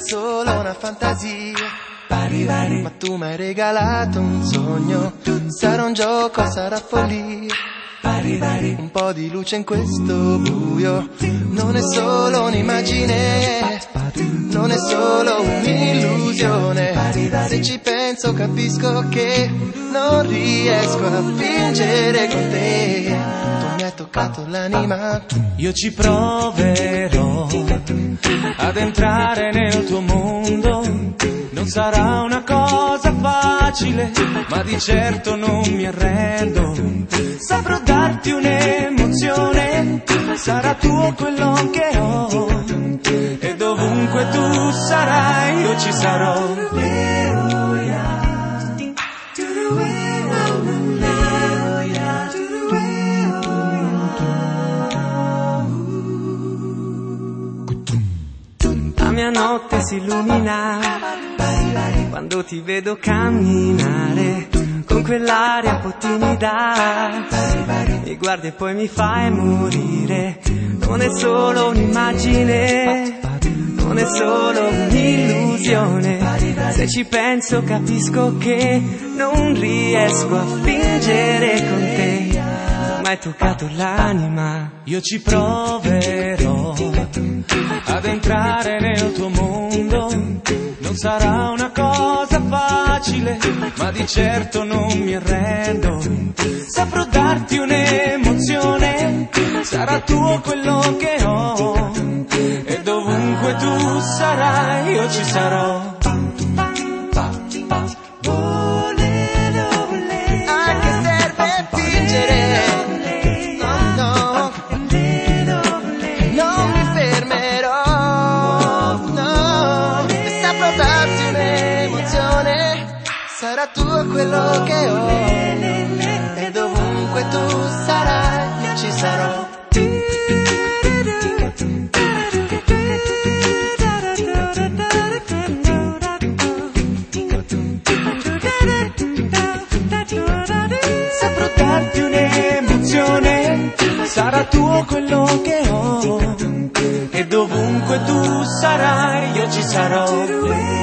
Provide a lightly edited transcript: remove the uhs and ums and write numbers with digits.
solo una fantasia. Ma tu mi hai regalato un sogno, sarà un gioco, sarà follia. Un po' di luce in questo buio, non è solo un'immagine, non è solo un'illusione. Se ci penso capisco che non riesco a fingere con te. Tu mi hai toccato l'anima. Io ci proverò ad entrare nel tuo mondo. Non sarà una cosa facile, ma di certo non mi arrendo. Saprò darti un'emozione, sarà tuo quello che ho. E dovunque tu sarai, io ci sarò. La mia notte si illumina quando ti vedo camminare con quell'aria un po' timida. Mi guardi e poi mi fai morire. Non è solo un'immagine, non è solo un'illusione. Se ci penso capisco che non riesco a fingere con te. Mi hai toccato l'anima. Io ci proverò ad entrare nel tuo mondo. Non sarà una cosa facile, ma di certo non mi arrendo. Saprò darti un'emozione, sarà tuo quello che ho. E dovunque tu sarai, io ci sarò. A che serve fingere? Sarà tuo quello che ho. E dovunque tu sarai, io ci sarò. Saprò darti un'emozione, sarà tuo quello che ho. E dovunque tu sarai, io ci sarò.